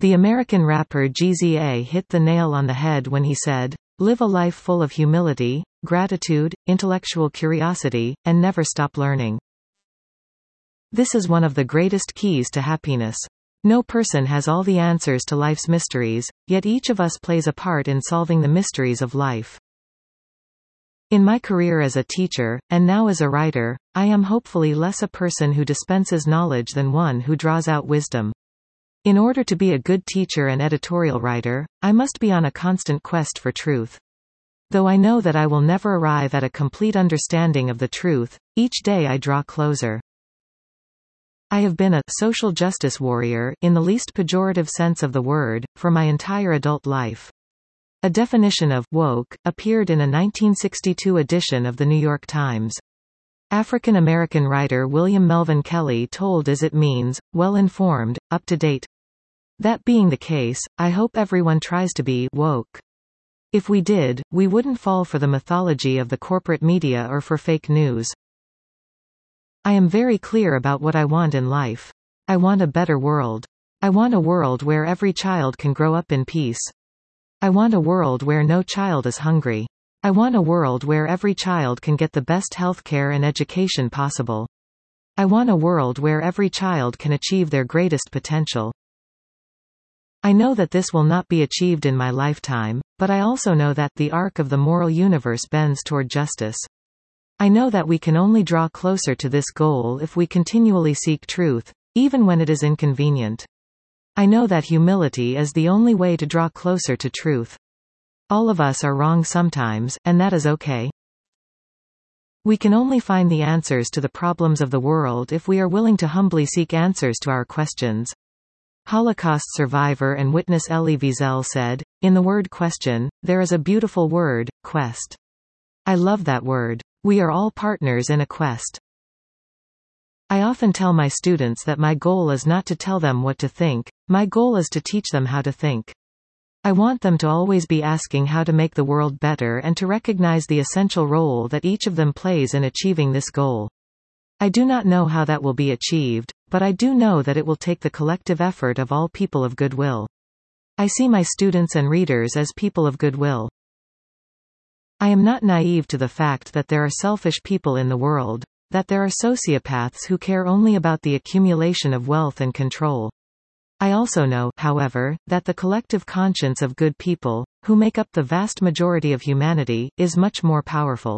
The American rapper Jeezy hit the nail on the head when he said, "Live a life full of humility, gratitude, intellectual curiosity, and never stop learning." This is one of the greatest keys to happiness. No person has all the answers to life's mysteries, yet each of us plays a part in solving the mysteries of life. In my career as a teacher, and now as a writer, I am hopefully less a person who dispenses knowledge than one who draws out wisdom. In order to be a good teacher and editorial writer, I must be on a constant quest for truth. Though I know that I will never arrive at a complete understanding of the truth, each day I draw closer. I have been a social justice warrior, in the least pejorative sense of the word, for my entire adult life. A definition of woke appeared in a 1962 edition of the New York Times. African-American writer William Melvin Kelly told as it means, well-informed, up-to-date. That being the case, I hope everyone tries to be woke. If we did, we wouldn't fall for the mythology of the corporate media or for fake news. I am very clear about what I want in life. I want a better world. I want a world where every child can grow up in peace. I want a world where no child is hungry. I want a world where every child can get the best healthcare and education possible. I want a world where every child can achieve their greatest potential. I know that this will not be achieved in my lifetime, but I also know that the arc of the moral universe bends toward justice. I know that we can only draw closer to this goal if we continually seek truth, even when it is inconvenient. I know that humility is the only way to draw closer to truth. All of us are wrong sometimes, and that is okay. We can only find the answers to the problems of the world if we are willing to humbly seek answers to our questions. Holocaust survivor and witness Elie Wiesel said, "In the word question, there is a beautiful word, quest." I love that word. We are all partners in a quest. I often tell my students that my goal is not to tell them what to think, my goal is to teach them how to think. I want them to always be asking how to make the world better and to recognize the essential role that each of them plays in achieving this goal. I do not know how that will be achieved, but I do know that it will take the collective effort of all people of goodwill. I see my students and readers as people of goodwill. I am not naive to the fact that there are selfish people in the world, that there are sociopaths who care only about the accumulation of wealth and control. I also know, however, that the collective conscience of good people, who make up the vast majority of humanity, is much more powerful.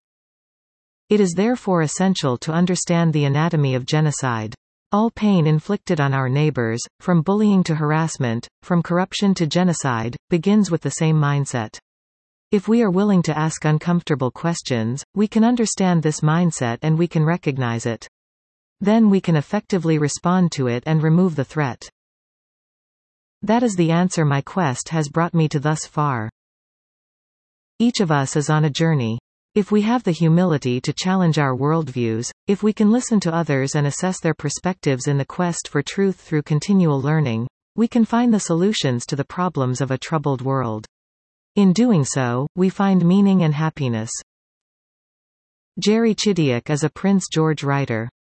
It is therefore essential to understand the anatomy of genocide. All pain inflicted on our neighbors, from bullying to harassment, from corruption to genocide, begins with the same mindset. If we are willing to ask uncomfortable questions, we can understand this mindset and we can recognize it. Then we can effectively respond to it and remove the threat. That is the answer my quest has brought me to thus far. Each of us is on a journey. If we have the humility to challenge our worldviews, if we can listen to others and assess their perspectives in the quest for truth through continual learning, we can find the solutions to the problems of a troubled world. In doing so, we find meaning and happiness. Jerry Chidiac is a Prince George writer.